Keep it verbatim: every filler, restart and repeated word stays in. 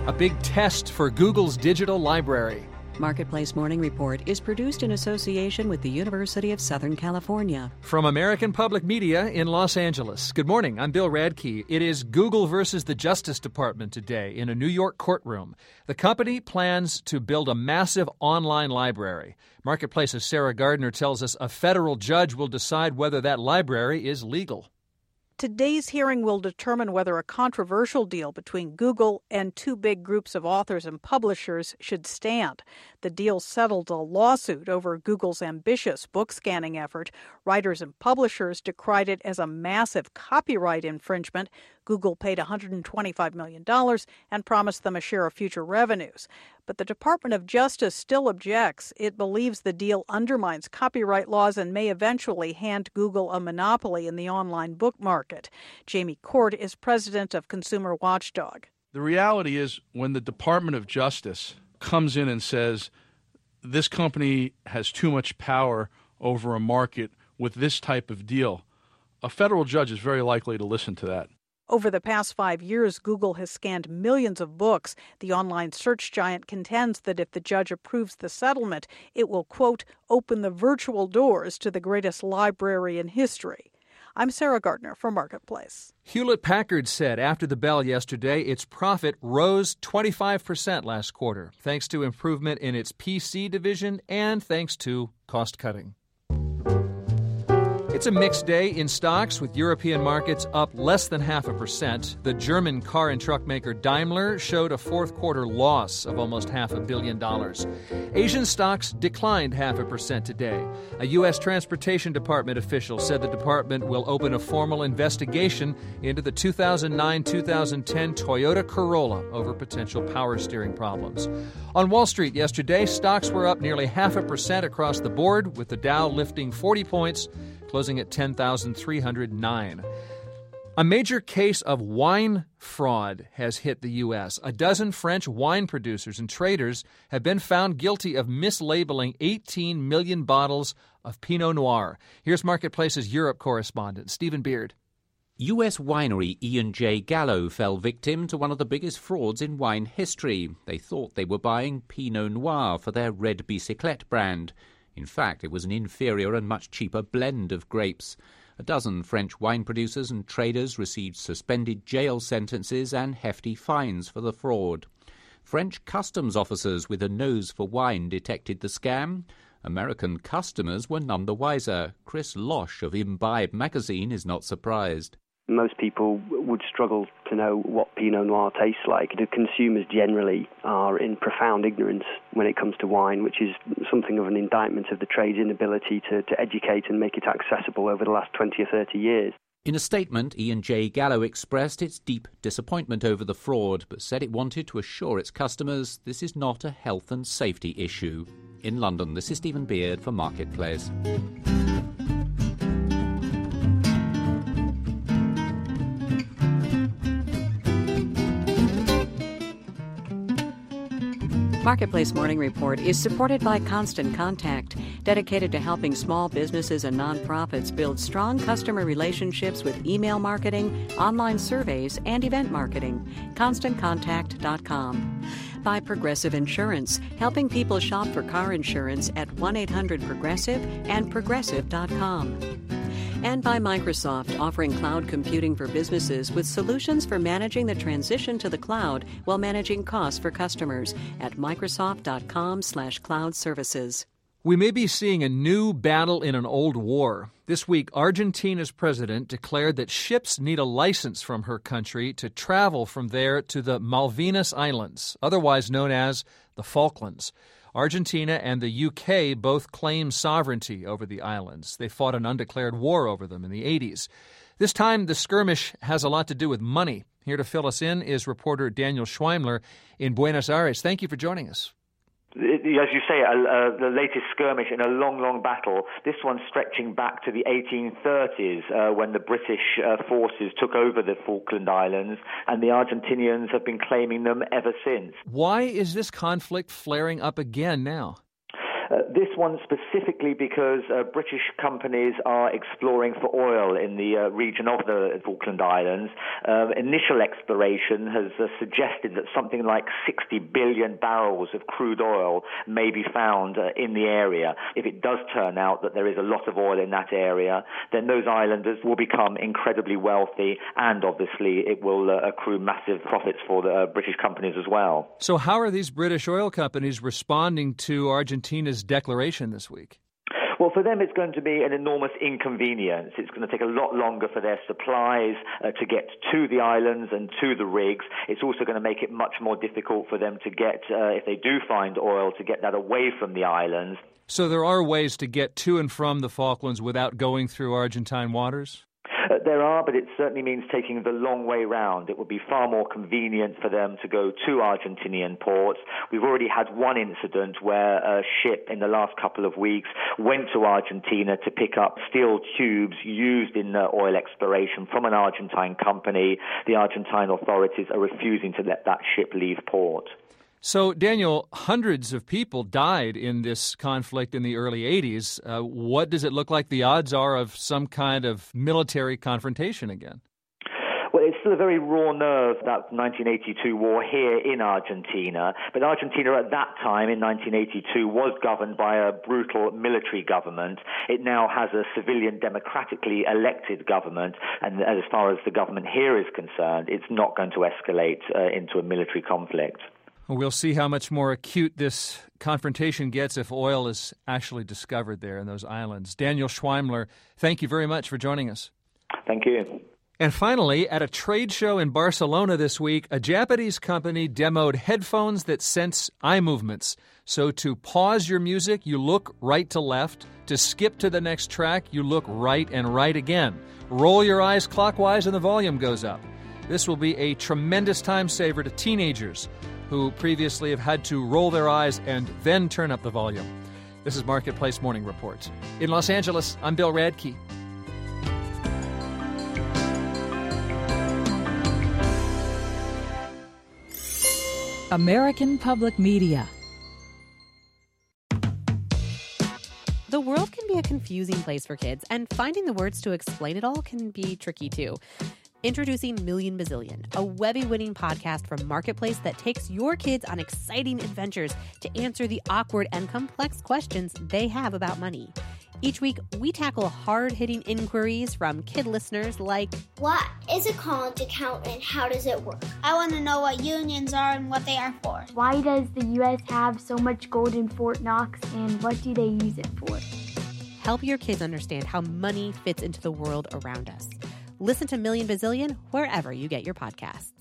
A big test for Google's digital library. Marketplace Morning Report is produced in association with the University of Southern California. From American Public Media in Los Angeles. Good morning, I'm Bill Radke. It is Google versus the Justice Department today in a New York courtroom. The company plans to build a massive online library. Marketplace's Sarah Gardner tells us a federal judge will decide whether that library is legal. Today's hearing will determine whether a controversial deal between Google and two big groups of authors and publishers should stand. The deal settled a lawsuit over Google's ambitious book scanning effort. Writers and publishers decried it as a massive copyright infringement. Google paid one hundred twenty-five million dollars and promised them a share of future revenues. But the Department of Justice still objects. It believes the deal undermines copyright laws and may eventually hand Google a monopoly in the online book market. Jamie Court is president of Consumer Watchdog. The reality is when the Department of Justice comes in and says this company has too much power over a market with this type of deal, a federal judge is very likely to listen to that. Over the past five years, Google has scanned millions of books. The online search giant contends that if the judge approves the settlement, it will, quote, open the virtual doors to the greatest library in history. I'm Sarah Gardner for Marketplace. Hewlett-Packard said after the bell yesterday its profit rose twenty-five percent last quarter, thanks to improvement in its P C division and thanks to cost-cutting. It's a mixed day in stocks, with European markets up less than half a percent. The German car and truck maker Daimler showed a fourth quarter loss of almost half a billion dollars. Asian stocks declined half a percent today. A U S Transportation Department official said the department will open a formal investigation into the two thousand nine to two thousand ten Toyota Corolla over potential power steering problems. On Wall Street yesterday, stocks were up nearly half a percent across the board, with the Dow lifting forty points, closing at ten thousand three hundred nine. A major case of wine fraud has hit the U S. A dozen French wine producers and traders have been found guilty of mislabeling eighteen million bottles of Pinot Noir. Here's Marketplace's Europe correspondent, Stephen Beard. U S winery E and J Gallo fell victim to one of the biggest frauds in wine history. They thought they were buying Pinot Noir for their Red Bicyclette brand. In fact, it was an inferior and much cheaper blend of grapes. A dozen French wine producers and traders received suspended jail sentences and hefty fines for the fraud. French customs officers with a nose for wine detected the scam. American customers were none the wiser. Chris Losh of Imbibe magazine is not surprised. Most people would struggle to know what Pinot Noir tastes like. The consumers generally are in profound ignorance when it comes to wine, which is something of an indictment of the trade's inability to, to educate and make it accessible over the last twenty or thirty years. In a statement, E and J Gallo expressed its deep disappointment over the fraud, but said it wanted to assure its customers this is not a health and safety issue. In London, this is Stephen Beard for Marketplace. Marketplace Morning Report is supported by Constant Contact, dedicated to helping small businesses and nonprofits build strong customer relationships with email marketing, online surveys, and event marketing. constant contact dot com. By Progressive Insurance, helping people shop for car insurance at one eight hundred progressive and progressive dot com. And by Microsoft, offering cloud computing for businesses with solutions for managing the transition to the cloud while managing costs for customers at microsoft dot com slash cloud services. We may be seeing a new battle in an old war. This week, Argentina's president declared that ships need a license from her country to travel from there to the Malvinas Islands, otherwise known as the Falklands. Argentina and the U K both claim sovereignty over the islands. They fought an undeclared war over them in the eighties. This time, the skirmish has a lot to do with money. Here to fill us in is reporter Daniel Schweimler in Buenos Aires. Thank you for joining us. As you say, uh, the latest skirmish in a long, long battle, this one stretching back to the eighteen thirties uh, when the British uh, forces took over the Falkland Islands, and the Argentinians have been claiming them ever since. Why is this conflict flaring up again now? Uh, this one specifically because uh, British companies are exploring for oil in the uh, region of the Falkland Islands. Uh, initial exploration has uh, suggested that something like sixty billion barrels of crude oil may be found uh, in the area. If it does turn out that there is a lot of oil in that area, then those islanders will become incredibly wealthy, and obviously it will uh, accrue massive profits for the uh, British companies as well. So how are these British oil companies responding to Argentina's declaration this week? Well, for them, it's going to be an enormous inconvenience. It's going to take a lot longer for their supplies uh, to get to the islands and to the rigs. It's also going to make it much more difficult for them to get, uh, if they do find oil, to get that away from the islands. So there are ways to get to and from the Falklands without going through Argentine waters? Uh, there are, but it certainly means taking the long way round. It would be far more convenient for them to go to Argentinian ports. We've already had one incident where a ship in the last couple of weeks went to Argentina to pick up steel tubes used in uh, oil exploration from an Argentine company. The Argentine authorities are refusing to let that ship leave port. So, Daniel, hundreds of people died in this conflict in the early eighties. Uh, what does it look like the odds are of some kind of military confrontation again? Well, it's still a very raw nerve, that nineteen eighty-two war here in Argentina. But Argentina at that time, in nineteen eighty-two, was governed by a brutal military government. It now has a civilian, democratically elected government. And as far as the government here is concerned, it's not going to escalate uh, into a military conflict. We'll see how much more acute this confrontation gets if oil is actually discovered there in those islands. Daniel Schweimler, thank you very much for joining us. Thank you. And finally, at a trade show in Barcelona this week, a Japanese company demoed headphones that sense eye movements. So to pause your music, you look right to left. To skip to the next track, you look right and right again. Roll your eyes clockwise and the volume goes up. This will be a tremendous time saver to teenagers who previously have had to roll their eyes and then turn up the volume. This is Marketplace Morning Report. In Los Angeles, I'm Bill Radke. American Public Media. The world can be a confusing place for kids, and finding the words to explain it all can be tricky too. Introducing Million Bazillion, a Webby-winning podcast from Marketplace that takes your kids on exciting adventures to answer the awkward and complex questions they have about money. Each week, we tackle hard-hitting inquiries from kid listeners like, what is a college account and how does it work? I want to know what unions are and what they are for. Why does the U S have so much gold in Fort Knox and what do they use it for? Help your kids understand how money fits into the world around us. Listen to Million Bazillion wherever you get your podcasts.